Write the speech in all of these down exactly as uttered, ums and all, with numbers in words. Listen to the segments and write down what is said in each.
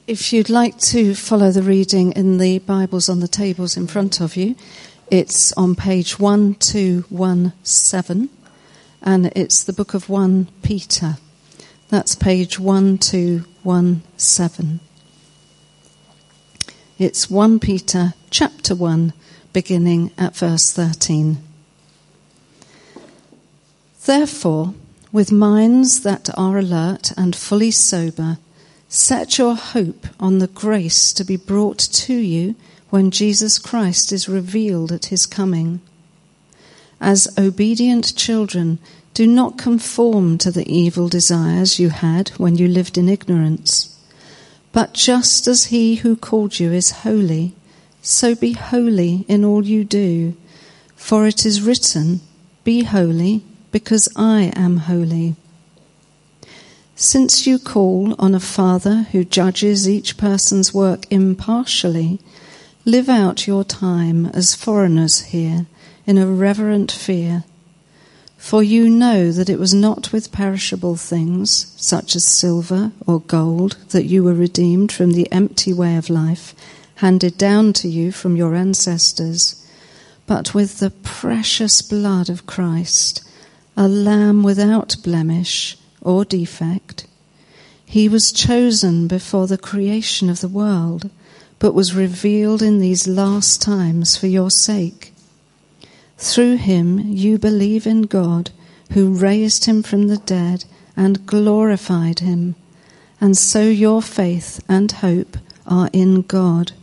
If you'd like to follow the reading in the Bibles on the tables in front of you, it's on page one two one seven, and it's the book of First Peter. That's page one two one seven. It's First Peter chapter one, beginning at verse thirteen. Therefore, with minds that are alert and fully sober, set your hope on the grace to be brought to you when Jesus Christ is revealed at his coming. As obedient children, do not conform to the evil desires you had when you lived in ignorance. But just as he who called you is holy, so be holy in all you do. For it is written, "Be holy, because I am holy." Since you call on a Father who judges each person's work impartially, live out your time as foreigners here in a reverent fear. For you know that it was not with perishable things, such as silver or gold, that you were redeemed from the empty way of life handed down to you from your ancestors, but with the precious blood of Christ, a lamb without blemish or defect. He was chosen before the creation of the world, but was revealed in these last times for your sake. Through him you believe in God, who raised him from the dead and glorified him, and so your faith and hope are in God.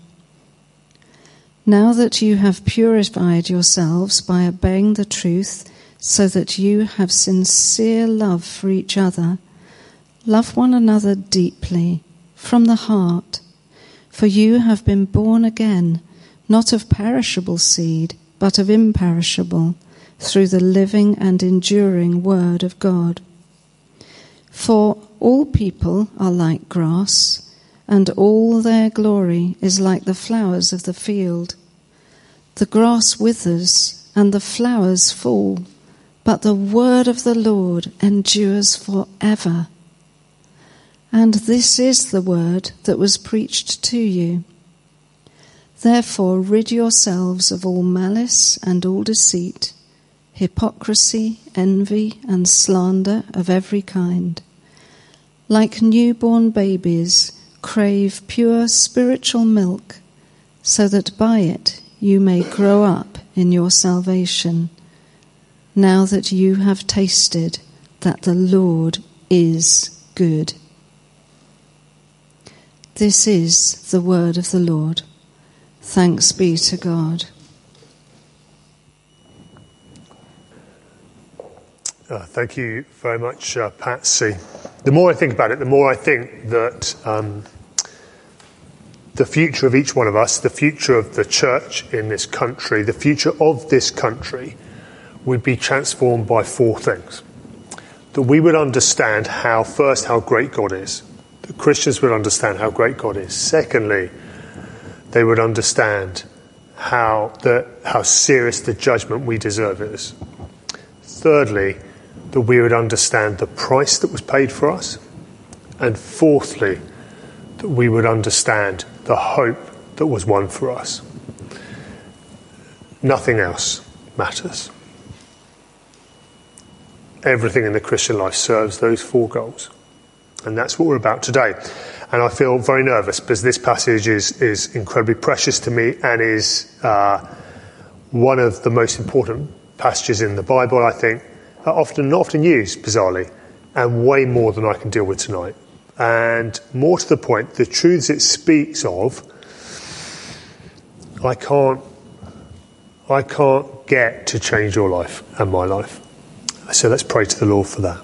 Now that you have purified yourselves by obeying the truth, so that you have sincere love for each other, love one another deeply, from the heart, for you have been born again, not of perishable seed, but of imperishable, through the living and enduring word of God. For all people are like grass, and all their glory is like the flowers of the field. The grass withers, and the flowers fall, but the word of the Lord endures forever. And this is the word that was preached to you. Therefore rid yourselves of all malice and all deceit, hypocrisy, envy, and slander of every kind. Like newborn babies, crave pure spiritual milk, so that by it you may grow up in your salvation, now that you have tasted that the Lord is good. This is the word of the Lord. Thanks be to God. Uh, thank you very much, uh, Patsy. The more I think about it, the more I think that um, the future of each one of us, the future of the church in this country, the future of this country would be transformed by four things. That we would understand how, first, how great God is. That Christians would understand how great God is. Secondly, they would understand how the how serious the judgment we deserve is. Thirdly, that we would understand the price that was paid for us. And fourthly, that we would understand the hope that was won for us. Nothing else matters. Everything in the Christian life serves those four goals. And that's what we're about today. And I feel very nervous because this passage is, is incredibly precious to me and is uh, one of the most important passages in the Bible, I think, are often not often used, bizarrely, and way more than I can deal with tonight. And more to the point, the truths it speaks of, I can't, I can't get to change your life and my life. So let's pray to the Lord for that.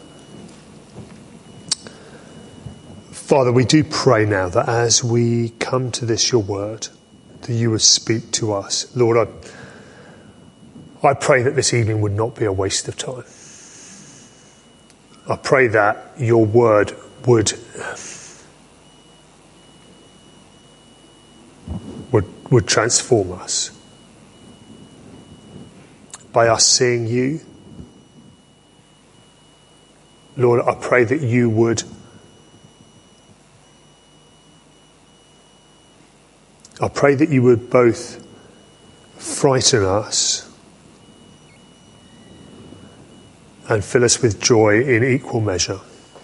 Father, we do pray now that as we come to this, your word, that you would speak to us. Lord, I, I pray that this evening would not be a waste of time. I pray that your word would, would, would transform us by us seeing you. Lord, I pray that you would I pray that you would both frighten us and fill us with joy in equal measure.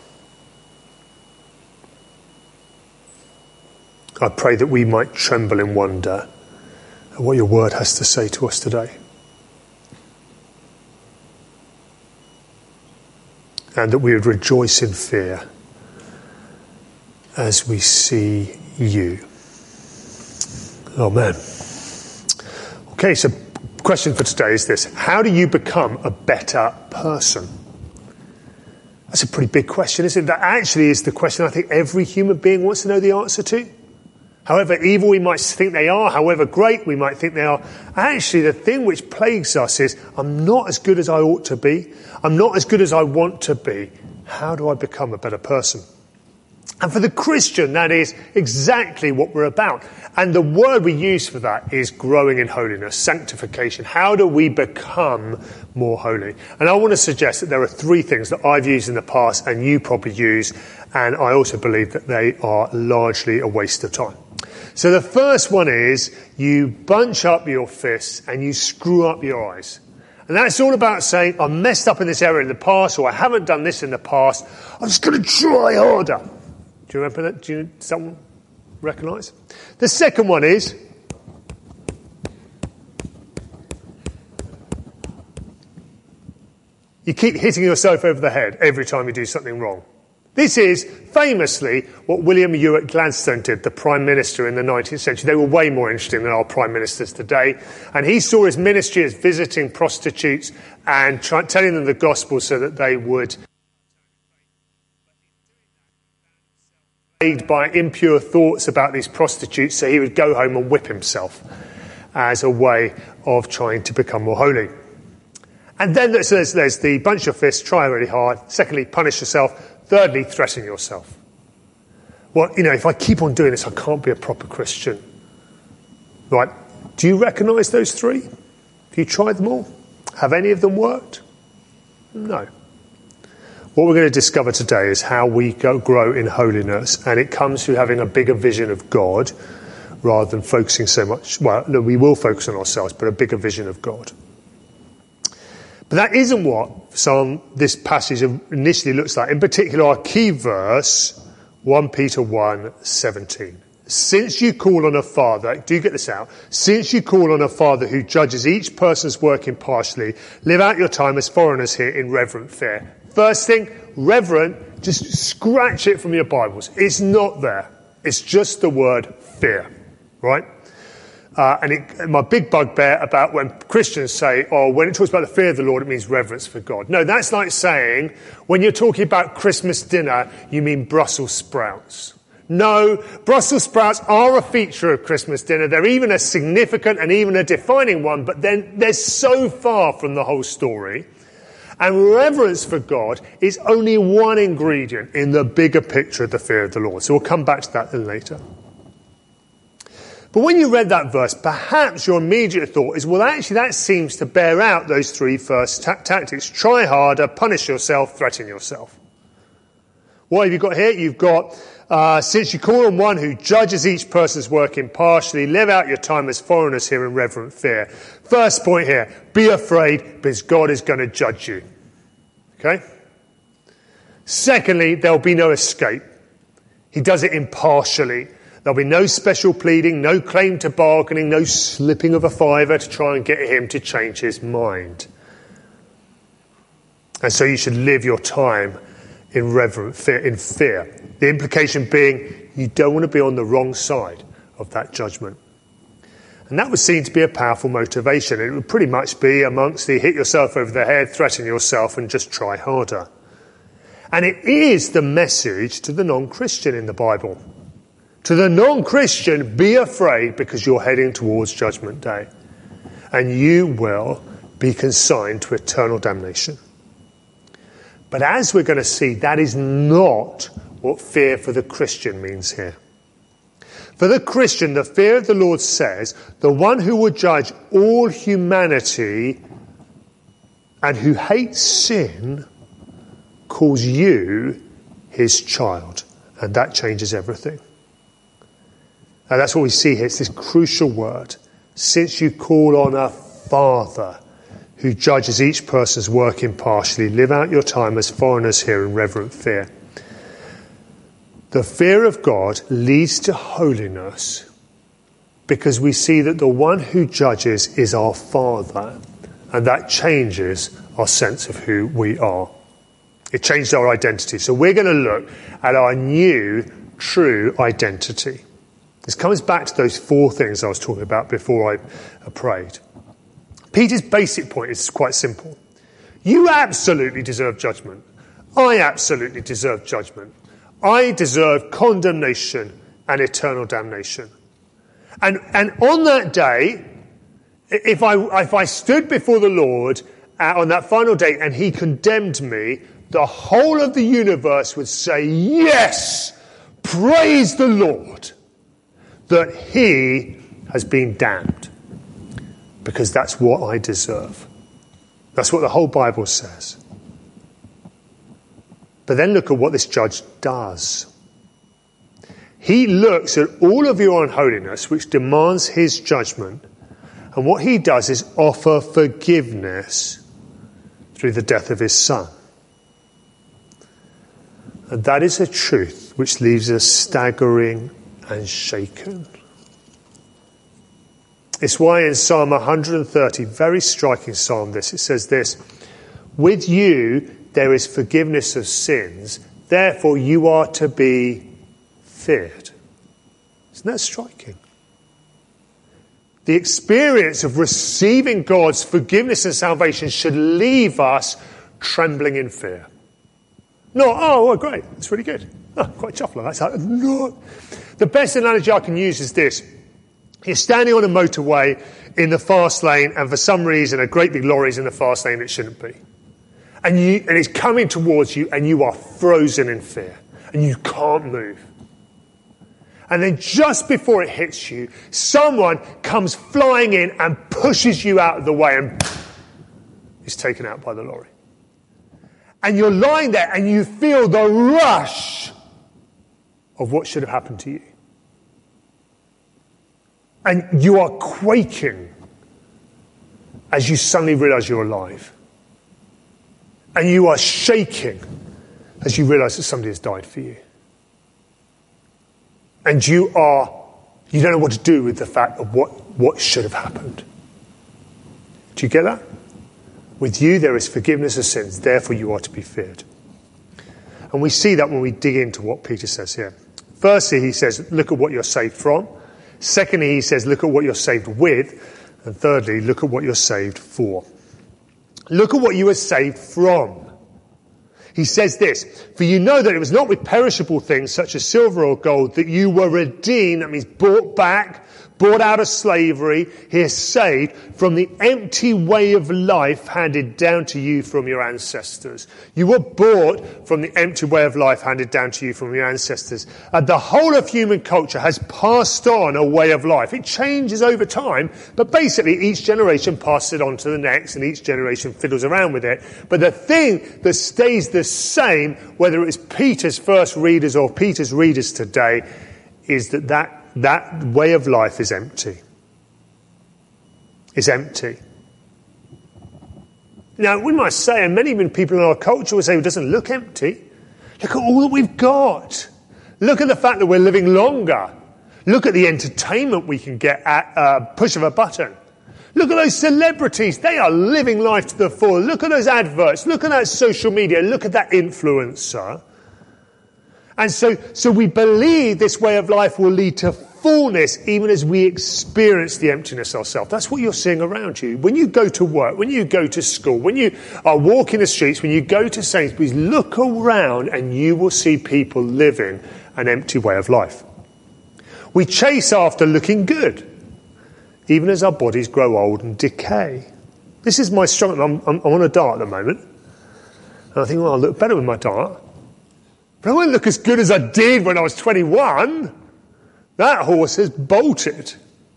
I pray that we might tremble in wonder at what your word has to say to us today. And that we would rejoice in fear as we see you. Amen. Okay, so question for today is this. How do you become a better person? That's a pretty big question, isn't it? That actually is the question I think every human being wants to know the answer to. However evil we might think they are, however great we might think they are, actually the thing which plagues us is, I'm not as good as I ought to be. I'm not as good as I want to be. How do I become a better person? And for the Christian, that is exactly what we're about. And the word we use for that is growing in holiness, sanctification. How do we become more holy? And I want to suggest that there are three things that I've used in the past and you probably use, and I also believe that they are largely a waste of time. So the first one is you bunch up your fists and you screw up your eyes. And that's all about saying, I messed up in this area in the past, or I haven't done this in the past. I'm just going to try harder. Do you remember that? Do you, someone recognise? The second one is you keep hitting yourself over the head every time you do something wrong. This is famously what William Ewart Gladstone did, the Prime Minister in the nineteenth century. They were way more interesting than our Prime Ministers today. And he saw his ministry as visiting prostitutes and try, telling them the gospel so that they would plagued by impure thoughts about these prostitutes, so he would go home and whip himself as a way of trying to become more holy. And then there's, there's, there's the bunch your fists, try really hard. Secondly, punish yourself. Thirdly, threaten yourself. Well, you know, if I keep on doing this, I can't be a proper Christian. Right? Do you recognise those three? Have you tried them all? Have any of them worked? No. What we're going to discover today is how we go, grow in holiness, and it comes through having a bigger vision of God rather than focusing so much. Well, no, we will focus on ourselves, but a bigger vision of God. But that isn't what Psalm, this passage initially looks like. In particular, our key verse, First Peter one seventeen. Since you call on a Father, do get this out, since you call on a Father who judges each person's work impartially, live out your time as foreigners here in reverent fear. First thing, reverent, just scratch it from your Bibles. It's not there. It's just the word fear, right? Uh, and it, my big bugbear about when Christians say, oh, when it talks about the fear of the Lord, it means reverence for God. No, that's like saying, when you're talking about Christmas dinner, you mean Brussels sprouts. No, Brussels sprouts are a feature of Christmas dinner. They're even a significant and even a defining one, but then they're so far from the whole story. And reverence for God is only one ingredient in the bigger picture of the fear of the Lord. So we'll come back to that a little later. But when you read that verse, perhaps your immediate thought is, well, actually, that seems to bear out those three first ta- tactics. Try harder, punish yourself, threaten yourself. What have you got here? You've got, uh, since you call on one who judges each person's work impartially, live out your time as foreigners here in reverent fear. First point here, be afraid because God is going to judge you. Okay? Secondly, there'll be no escape. He does it impartially. There'll be no special pleading, no claim to bargaining, no slipping of a fiver to try and get him to change his mind. And so you should live your time in reverent fear, in fear. The implication being you don't want to be on the wrong side of that judgment. And that was seen to be a powerful motivation. It would pretty much be amongst the hit yourself over the head, threaten yourself, and just try harder. And it is the message to the non-Christian in the Bible. To the non-Christian, be afraid because you're heading towards Judgment Day. And you will be consigned to eternal damnation. But as we're going to see, that is not what fear for the Christian means here. For the Christian, the fear of the Lord says, the one who will judge all humanity and who hates sin calls you his child. And that changes everything. And that's what we see here. It's this crucial word. Since you call on a Father who judges each person's work impartially, live out your time as foreigners here in reverent fear. The fear of God leads to holiness because we see that the one who judges is our Father, and that changes our sense of who we are. It changes our identity. So we're going to look at our new, true identity. This comes back to those four things I was talking about before I prayed. Peter's basic point is quite simple. You absolutely deserve judgment. I absolutely deserve judgment. I deserve condemnation and eternal damnation. And, and on that day, if I, if I stood before the Lord uh, on that final day and he condemned me, the whole of the universe would say, yes, praise the Lord, that he has been damned. Because that's what I deserve. That's what the whole Bible says. But then look at what this judge does. He looks at all of your unholiness, which demands his judgment, and what he does is offer forgiveness through the death of his Son. And that is a truth which leaves us staggering and shaken. It's why in Psalm one hundred thirty, very striking psalm this, it says this, with you there is forgiveness of sins, therefore you are to be feared. Isn't that striking? The experience of receiving God's forgiveness and salvation should leave us trembling in fear. Not, oh, well, great, that's really good. Oh, quite chuffed like that. It's like, no. The best analogy I can use is this. You're standing on a motorway in the fast lane, and for some reason a great big lorry's in the fast lane it shouldn't be. And you, and it's coming towards you, and you are frozen in fear, and you can't move. And then just before it hits you, someone comes flying in and pushes you out of the way and is taken out by the lorry. And you're lying there and you feel the rush of what should have happened to you. And you are quaking as you suddenly realise you're alive. And you are shaking as you realise that somebody has died for you. And you are, you don't know what to do with the fact of what, what should have happened. Do you get that? With you there is forgiveness of sins, therefore you are to be feared. And we see that when we dig into what Peter says here. Firstly, he says, look at what you're saved from. Secondly, he says, look at what you're saved with. And thirdly, look at what you're saved for. Look at what you were saved from. He says this, for you know that it was not with perishable things such as silver or gold that you were redeemed, that means bought back, brought out of slavery, here saved from the empty way of life handed down to you from your ancestors. You were bought from the empty way of life handed down to you from your ancestors. And the whole of human culture has passed on a way of life. It changes over time, but basically each generation passes it on to the next and each generation fiddles around with it. But the thing that stays the same, whether it's Peter's first readers or Peter's readers today, is that that That way of life is empty. It's empty. Now, we might say, and many people in our culture will say, it doesn't look empty. Look at all that we've got. Look at the fact that we're living longer. Look at the entertainment we can get at a push of a button. Look at those celebrities. They are living life to the full. Look at those adverts. Look at that social media. Look at that influencer. And so, so we believe this way of life will lead to fullness even as we experience the emptiness ourselves. That's what you're seeing around you. When you go to work, when you go to school, when you are walking the streets, when you go to Sainsbury's, look around and you will see people living an empty way of life. We chase after looking good, even as our bodies grow old and decay. This is my struggle. I'm, I'm, I'm on a diet at the moment. And I think, well, I'll look better with my diet. But I won't look as good as I did when I was twenty-one. That horse has bolted.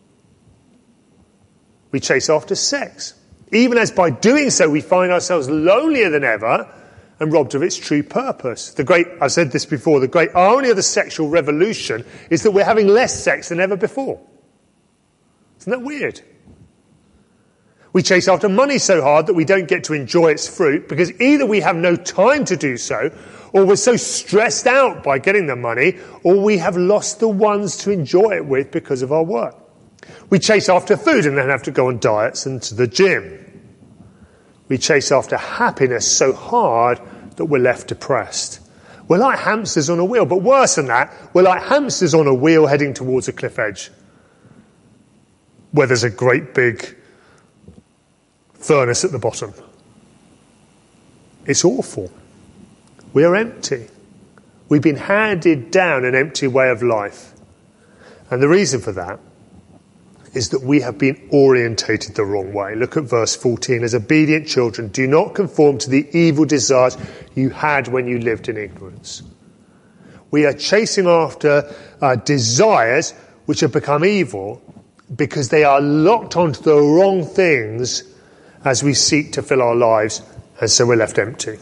We chase after sex. Even as by doing so we find ourselves lonelier than ever and robbed of its true purpose. The great, I've said this before, the great irony of the sexual revolution is that we're having less sex than ever before. Isn't that weird? We chase after money so hard that we don't get to enjoy its fruit because either we have no time to do so, or we're so stressed out by getting the money, or we have lost the ones to enjoy it with because of our work. We chase after food and then have to go on diets and to the gym. We chase after happiness so hard that we're left depressed. We're like hamsters on a wheel, but worse than that, we're like hamsters on a wheel heading towards a cliff edge where there's a great big furnace at the bottom. It's awful. We are empty. We've been handed down an empty way of life. And the reason for that is that we have been orientated the wrong way. Look at verse fourteen. As obedient children, do not conform to the evil desires you had when you lived in ignorance. We are chasing after uh, desires which have become evil because they are locked onto the wrong things as we seek to fill our lives, and so we're left empty.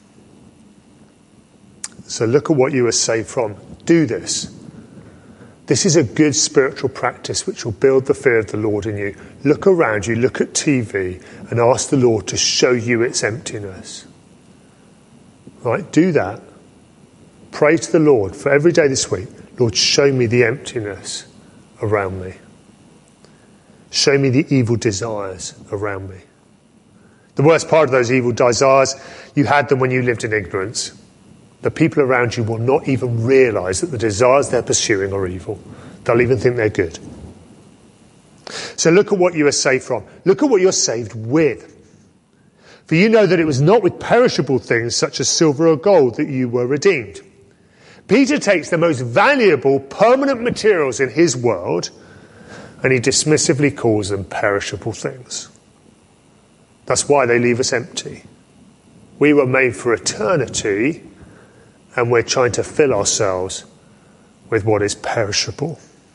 So look at what you were saved from. Do this. This is a good spiritual practice which will build the fear of the Lord in you. Look around you, look at T V, and ask the Lord to show you its emptiness. Right? Do that. Pray to the Lord for every day this week. Lord, show me the emptiness around me. Show me the evil desires around me. The worst part of those evil desires, you had them when you lived in ignorance. The people around you will not even realise that the desires they're pursuing are evil. They'll even think they're good. So look at what you are saved from. Look at what you're saved with. For you know that it was not with perishable things such as silver or gold that you were redeemed. Peter takes the most valuable permanent materials in his world and he dismissively calls them perishable things. That's why they leave us empty. We were made for eternity, and we're trying to fill ourselves with what is perishable.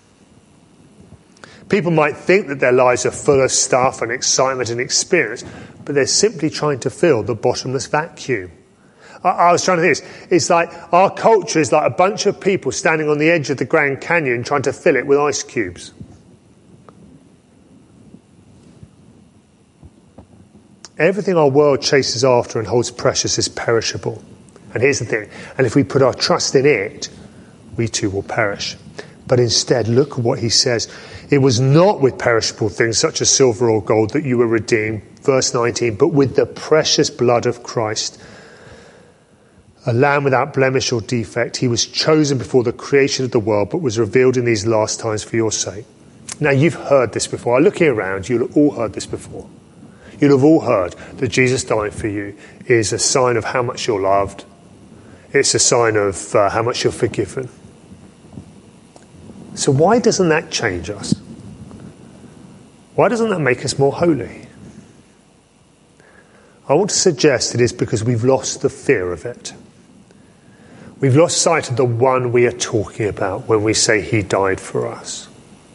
People might think that their lives are full of stuff and excitement and experience, but they're simply trying to fill the bottomless vacuum. I, I was trying to think this. It's like our culture is like a bunch of people standing on the edge of the Grand Canyon trying to fill it with ice cubes. Everything our world chases after and holds precious is perishable. And here's the thing, and if we put our trust in it, we too will perish. But instead, look at what he says. It was not with perishable things such as silver or gold that you were redeemed, verse nineteen, but with the precious blood of Christ, a lamb without blemish or defect. He was chosen before the creation of the world, but was revealed in these last times for your sake. Now, you've heard this before. Looking around, you'll have all heard this before. You'll have all heard that Jesus died for you is a sign of how much you're loved. It's a sign of uh, how much you're forgiven. So why doesn't that change us? Why doesn't that make us more holy? I want to suggest it is because we've lost the fear of it. We've lost sight of the one we are talking about when we say he died for us.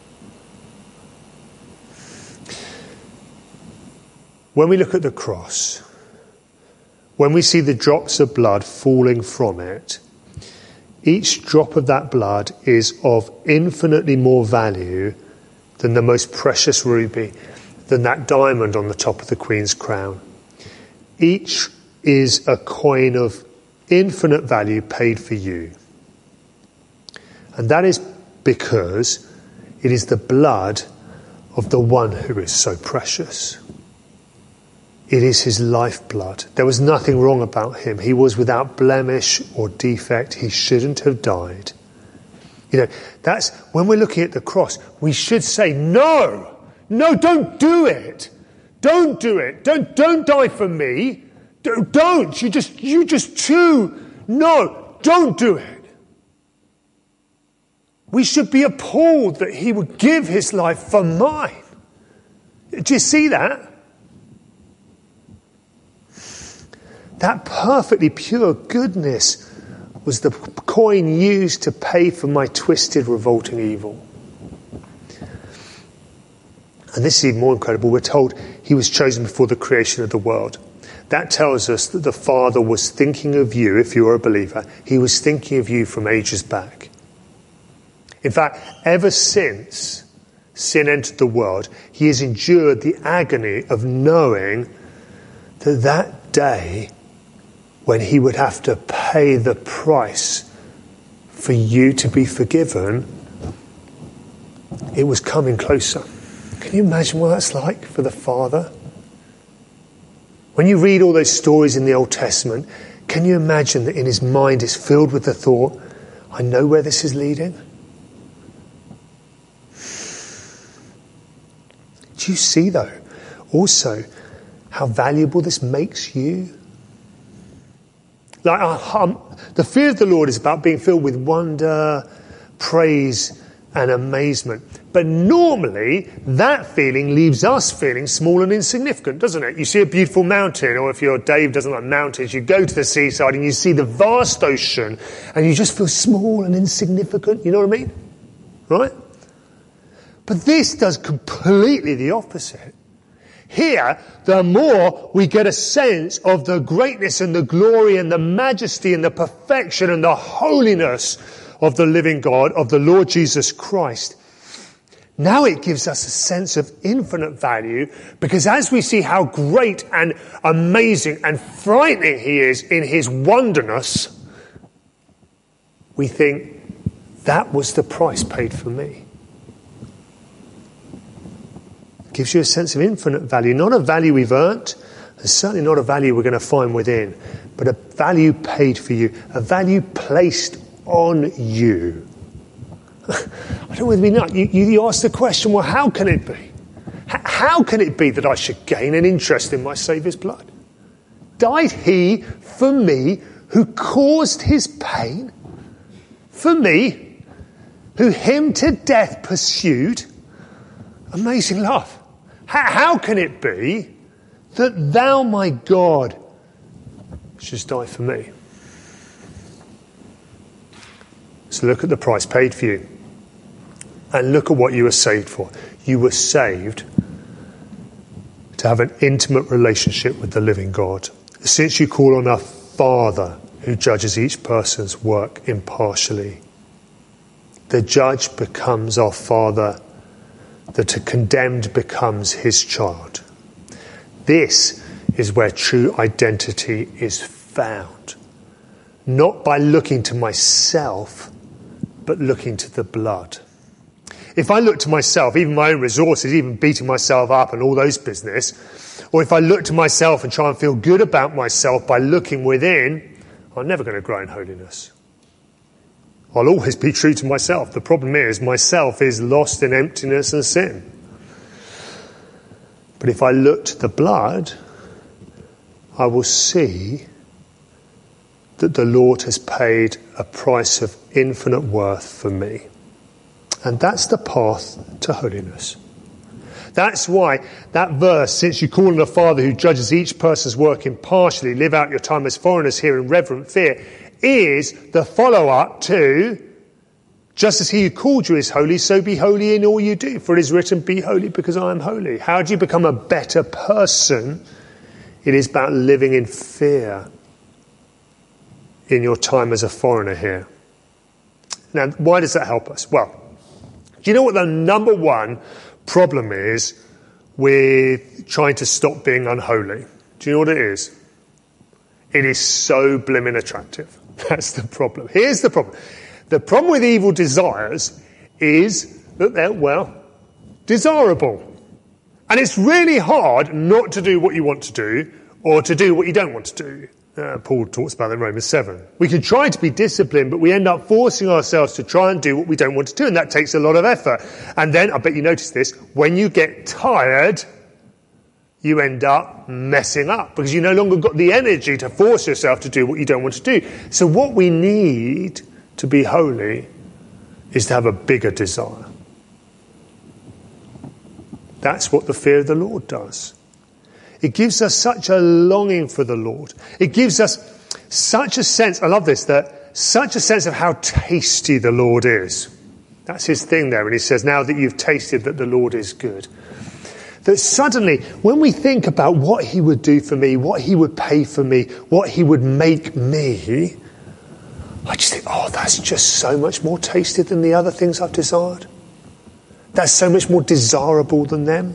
When we look at the cross, when we see the drops of blood falling from it, each drop of that blood is of infinitely more value than the most precious ruby, than that diamond on the top of the Queen's crown. Each is a coin of infinite value paid for you. And that is because it is the blood of the one who is so precious. It is his lifeblood. There was nothing wrong about him. He was without blemish or defect. He shouldn't have died. You know, that's when we're looking at the cross, we should say, no, no, don't do it. Don't do it. Don't, don't die for me. Don't. You just, you just too. No, don't do it. We should be appalled that he would give his life for mine. Do you see that? That perfectly pure goodness was the coin used to pay for my twisted, revolting evil. And this is even more incredible. We're told he was chosen before the creation of the world. that tells us that the Father was thinking of you, if you're a believer. He was thinking of you from ages back. In fact, ever since sin entered the world, he has endured the agony of knowing that that day when he would have to pay the price for you to be forgiven, it was coming closer. Can you imagine what that's like for the Father? When you read all those stories in the Old Testament, can you imagine that in his mind is filled with the thought, I know where this is leading? Do you see, though, also how valuable this makes you? Like um, the fear of the Lord is about being filled with wonder, praise, and amazement. But normally, that feeling leaves us feeling small and insignificant, doesn't it? You see a beautiful mountain, or if you're Dave doesn't like mountains, you go to the seaside and you see the vast ocean, and you just feel small and insignificant. You know what I mean? Right? But this does completely the opposite. Here, the more we get a sense of the greatness and the glory and the majesty and the perfection and the holiness of the living God, of the Lord Jesus Christ. Now it gives us a sense of infinite value, because as we see how great and amazing and frightening he is in his wonderness, we think, that was the price paid for me. Gives you a sense of infinite value, not a value we've earned, and certainly not a value we're going to find within, but a value paid for you, a value placed on you. I don't want to be nuts. You, you ask the question, well, how can it be? H- how can it be that I should gain an interest in my Saviour's blood? Died he for me who caused his pain? For me, who him to death pursued? Amazing love. How can it be that thou, my God, shouldst die for me? So look at the price paid for you. And look at what you were saved for. You were saved to have an intimate relationship with the living God. Since you call on a Father who judges each person's work impartially, the judge becomes our Father, that a condemned becomes his child. This is where true identity is found. Not by looking to myself, but looking to the blood. If I look to myself, even my own resources, even beating myself up and all those business, or if I look to myself and try and feel good about myself by looking within, I'm never going to grow in holiness. I'll always be true to myself. The problem is, myself is lost in emptiness and sin. But if I look to the blood, I will see that the Lord has paid a price of infinite worth for me. And that's the path to holiness. That's why that verse, since you call on a Father who judges each person's work impartially, live out your time as foreigners here in reverent fear, is the follow-up to, just as he who called you is holy, so be holy in all you do. For it is written, be holy because I am holy. How do you become a better person? It is about living in fear in your time as a foreigner here. Now, why does that help us? Well, do you know what the number one problem is with trying to stop being unholy? Do you know what it is? It is so blimmin' attractive. That's the problem. Here's the problem. The problem with evil desires is that they're, well, desirable. And it's really hard not to do what you want to do or to do what you don't want to do. Uh, Paul talks about that in Romans seven. We can try to be disciplined, but we end up forcing ourselves to try and do what we don't want to do, and that takes a lot of effort. And then, I bet you notice this, when you get tired, you end up messing up because you no longer got the energy to force yourself to do what you don't want to do. So what we need to be holy is to have a bigger desire. That's what the fear of the Lord does. It gives us such a longing for the Lord. It gives us such a sense, I love this, that such a sense of how tasty the Lord is. That's his thing there. And he says, now that you've tasted that the Lord is good. That suddenly, when we think about what he would do for me, what he would pay for me, what he would make me, I just think, oh, that's just so much more tasty than the other things I've desired. That's so much more desirable than them.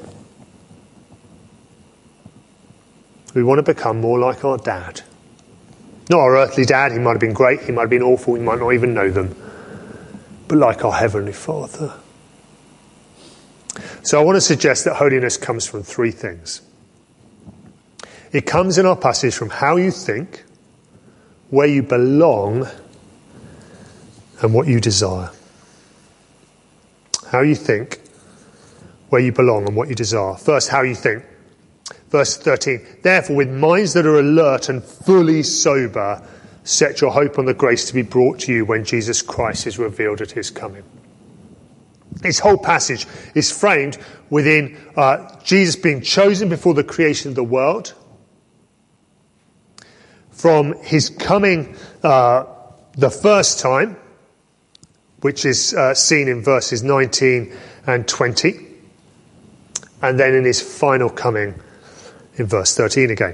We want to become more like our dad. Not our earthly dad, he might have been great, he might have been awful, we might not even know them. But like our Heavenly Father. So I want to suggest that holiness comes from three things. It comes in our passage from how you think, where you belong, and what you desire. How you think, where you belong, and what you desire. First, how you think. Verse thirteen, therefore, with minds that are alert and fully sober, set your hope on the grace to be brought to you when Jesus Christ is revealed at his coming. This whole passage is framed within uh, Jesus being chosen before the creation of the world, from his coming uh, the first time, which is uh, seen in verses nineteen and twenty, and then in his final coming in verse thirteen again.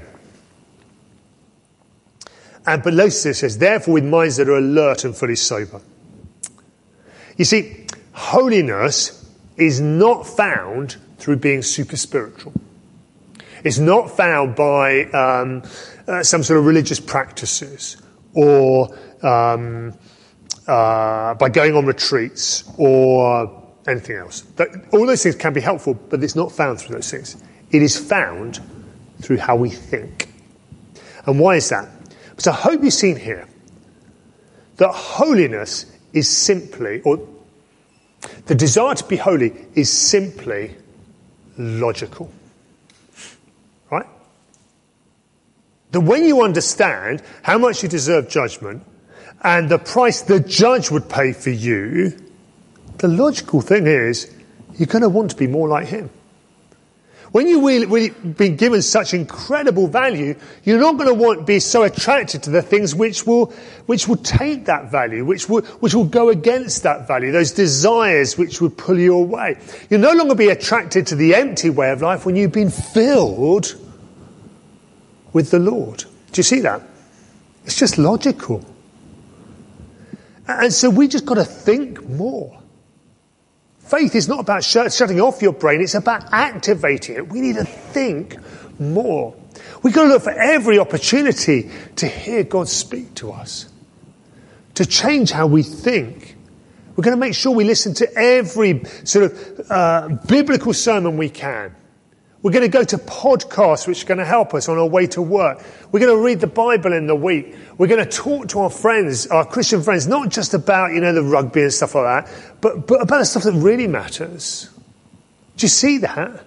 And below this it says, therefore with minds that are alert and fully sober. You see, holiness is not found through being super spiritual. It's not found by um, uh, some sort of religious practices or um, uh, by going on retreats or anything else. That, all those things can be helpful, but it's not found through those things. It is found through how we think. And why is that? So I hope you've seen here that holiness is simply, or the desire to be holy is simply logical. Right? That when you understand how much you deserve judgment and the price the judge would pay for you, the logical thing is you're going to want to be more like him. When you've really, really been given such incredible value, you're not going to want to be so attracted to the things which will, which will take that value, which will, which will go against that value, those desires which would pull you away. You'll no longer be attracted to the empty way of life when you've been filled with the Lord. Do you see that? It's just logical. And so we just got to think more. Faith is not about sh- shutting off your brain, it's about activating it. We need to think more. We've got to look for every opportunity to hear God speak to us, to change how we think. We're going to make sure we listen to every sort of uh, biblical sermon we can. We're going to go to podcasts which are going to help us on our way to work. We're going to read the Bible in the week. We're going to talk to our friends, our Christian friends, not just about, you know, the rugby and stuff like that, but, but about the stuff that really matters. Do you see that?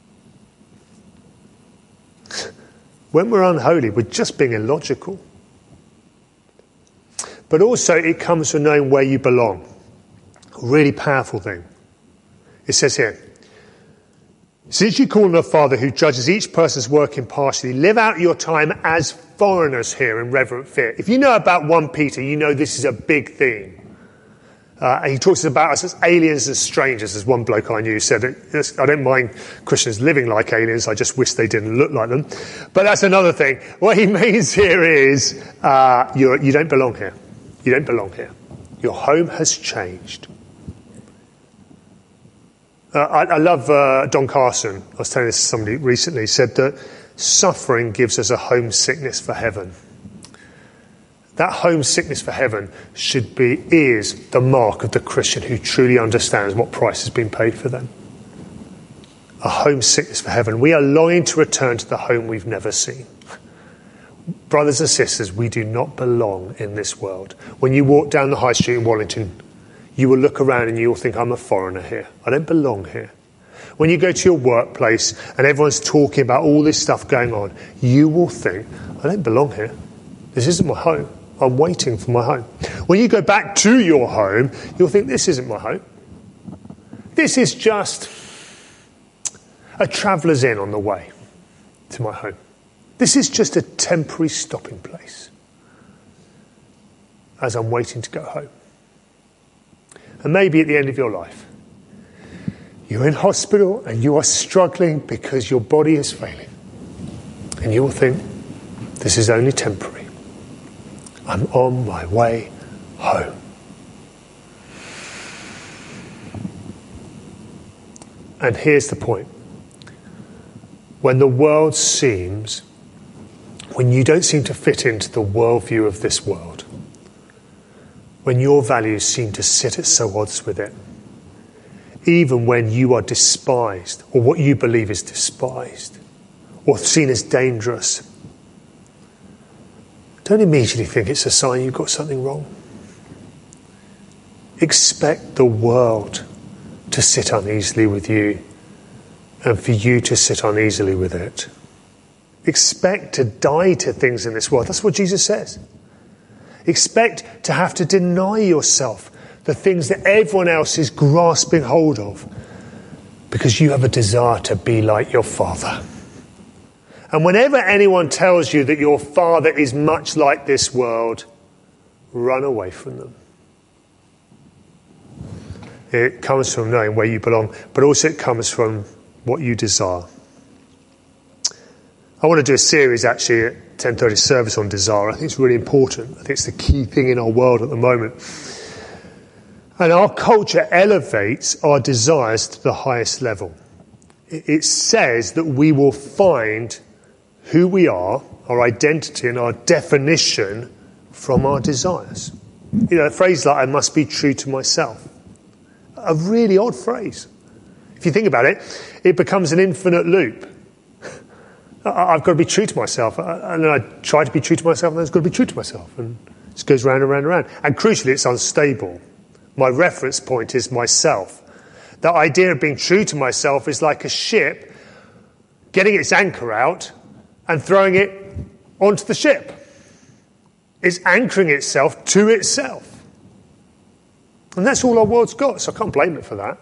When we're unholy, we're just being illogical. But also it comes from knowing where you belong. A really powerful thing. It says here, since you call him a Father who judges each person's work impartially, live out your time as foreigners here in reverent fear. If you know about First Peter, you know this is a big theme. Uh, and he talks about us as aliens and strangers, as one bloke I knew said. I don't mind Christians living like aliens, I just wish they didn't look like them. But that's another thing. What he means here is, uh, you're, you don't belong here. You don't belong here. Your home has changed. Uh, I, I love uh, Don Carson. I was telling this to somebody recently. He said that suffering gives us a homesickness for heaven. That homesickness for heaven should be, is the mark of the Christian who truly understands what price has been paid for them. A homesickness for heaven. We are longing to return to the home we've never seen. Brothers and sisters, we do not belong in this world. When you walk down the high street in Wallington, you will look around and you will think, I'm a foreigner here. I don't belong here. When you go to your workplace and everyone's talking about all this stuff going on, you will think, I don't belong here. This isn't my home. I'm waiting for my home. When you go back to your home, you'll think, this isn't my home. This is just a traveller's inn on the way to my home. This is just a temporary stopping place as I'm waiting to go home. And maybe at the end of your life, You're in hospital and you are struggling because your body is failing. And you will think, this is only temporary. I'm on my way home. And here's the point. When the world seems, when you don't seem to fit into the worldview of this world, when your values seem to sit at so odds with it, even when you are despised, or what you believe is despised, or seen as dangerous, don't immediately think it's a sign you've got something wrong. Expect the world to sit uneasily with you and for you to sit uneasily with it. Expect to die to things in this world. That's what Jesus says. Expect to have to deny yourself the things that everyone else is grasping hold of because you have a desire to be like your Father. And whenever anyone tells you that your Father is much like this world, run away from them. It comes from knowing where you belong, but also it comes from what you desire. I want to do a series actually at ten thirty service on desire. I think it's really important. I think it's the key thing in our world at the moment. And our culture elevates our desires to the highest level. It says that we will find who we are, our identity and our definition from our desires. You know, a phrase like, I must be true to myself. A really odd phrase. If you think about it, it becomes an infinite loop. I've got to be true to myself. And then I try to be true to myself, and then I've got to be true to myself. And it just goes round and round and round. And crucially, it's unstable. My reference point is myself. The idea of being true to myself is like a ship getting its anchor out and throwing it onto the ship. It's anchoring itself to itself. And that's all our world's got, so I can't blame it for that.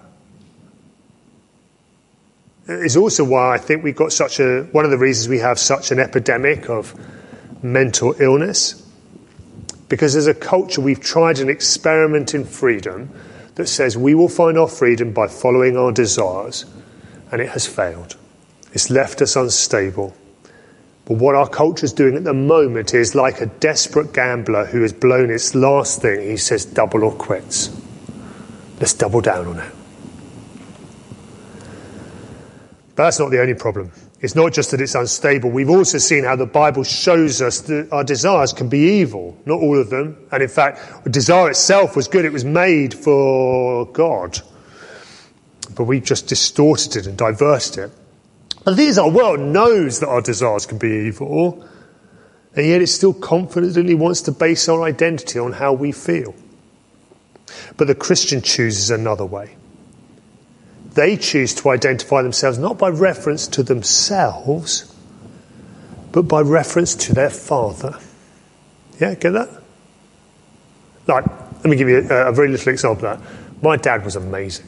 It's also why I think we've got such a, one of the reasons we have such an epidemic of mental illness. Because as a culture, we've tried an experiment in freedom that says we will find our freedom by following our desires, and it has failed. It's left us unstable. But what our culture is doing at the moment is like a desperate gambler who has blown its last thing. He says double or quits. Let's double down on it. But that's not the only problem. It's not just that it's unstable. We've also seen how the Bible shows us that our desires can be evil. Not all of them. And in fact, desire itself was good. It was made for God. But we've just distorted it and diverted it. But the thing is, our world knows that our desires can be evil. And yet it still confidently wants to base our identity on how we feel. But the Christian chooses another way. They choose to identify themselves not by reference to themselves, but by reference to their Father. Yeah, get that? Like, let me give you a, a very little example of that. My dad was amazing.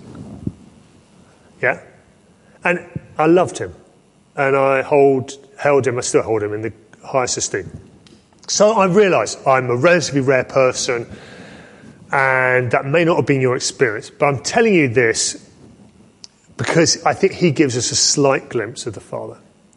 Yeah? And I loved him. And I hold, held him, I still hold him in the highest esteem. So I realised I'm a relatively rare person, and that may not have been your experience, but I'm telling you this because I think he gives us a slight glimpse of the Father.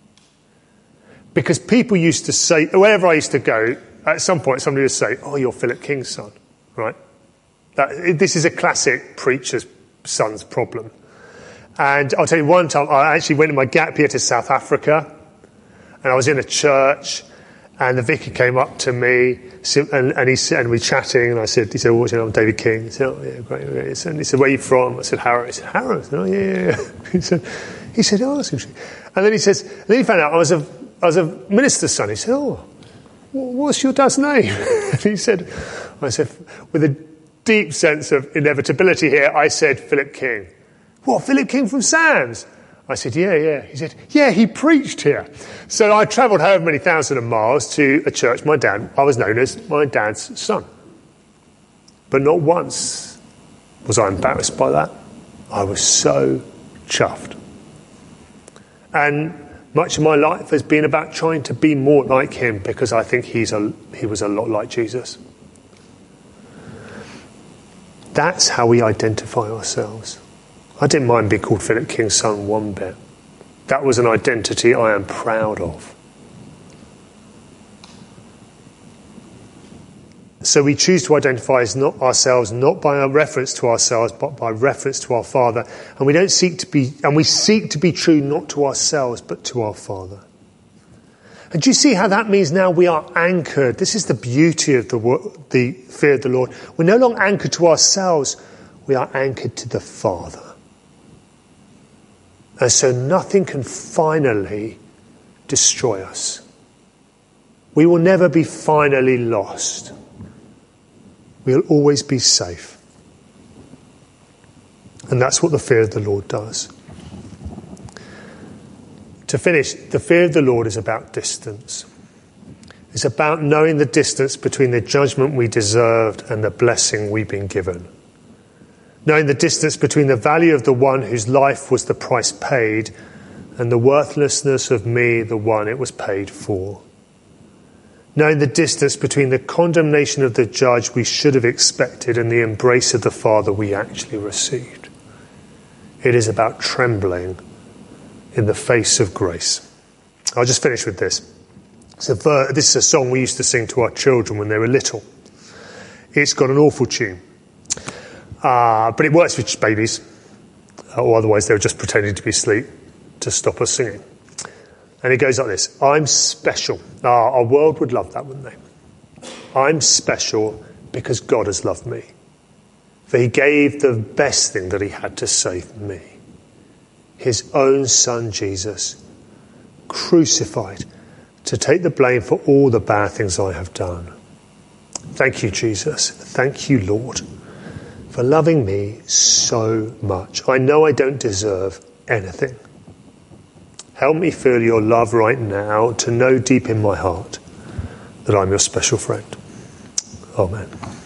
Because people used to say, wherever I used to go, at some point somebody would say, oh, you're Philip King's son, right? That, this is a classic preacher's son's problem. And I'll tell you one time, I actually went in my gap year to South Africa, and I was in a church, and the vicar came up to me, and, and he said, and we were chatting, and I said, he said, what's your name? I'm David King. He said, oh, yeah, great. great. And he said, where are you from? I said, Harrow. He said, Harrow? I said, oh, yeah, yeah, yeah. He said, he said, oh, that's interesting. And then he says, and then he found out I was a, I was a minister's son. He said, oh, what's your dad's name? And he said, I said, with a deep sense of inevitability here, I said, Philip King. What, Philip King from Sam's? I said, yeah, yeah. He said, yeah, he preached here. So I travelled however many thousand of miles to a church. My dad, I was known as my dad's son. But not once was I embarrassed by that. I was so chuffed. And much of my life has been about trying to be more like him, because I think he's a, he was a lot like Jesus. That's how we identify ourselves. I didn't mind being called Philip King's son one bit. That was an identity I am proud of. So we choose to identify as not ourselves, not by a reference to ourselves, but by reference to our Father. And we don't seek to be, and we seek to be true not to ourselves, but to our Father. And do you see how that means now we are anchored? This is the beauty of the, the fear of the Lord. We're no longer anchored to ourselves. We are anchored to the Father. And so nothing can finally destroy us. We will never be finally lost. We'll always be safe. And that's what the fear of the Lord does. To finish, the fear of the Lord is about distance. It's about knowing the distance between the judgment we deserved and the blessing we've been given. Knowing the distance between the value of the one whose life was the price paid and the worthlessness of me, the one it was paid for. Knowing the distance between the condemnation of the judge we should have expected and the embrace of the Father we actually received. It is about trembling in the face of grace. I'll just finish with this. So this is a song we used to sing to our children when they were little. It's got an awful tune. Uh, but it works with babies. Or otherwise they were just pretending to be asleep to stop us singing. And it goes like this. I'm special. Uh, our world would love that, wouldn't they? I'm special because God has loved me. For he gave the best thing that he had to save me. His own son, Jesus, crucified to take the blame for all the bad things I have done. Thank you, Jesus. Thank you, Lord, for loving me so much. I know I don't deserve anything. Help me feel your love right now, to know deep in my heart that I'm your special friend. Amen.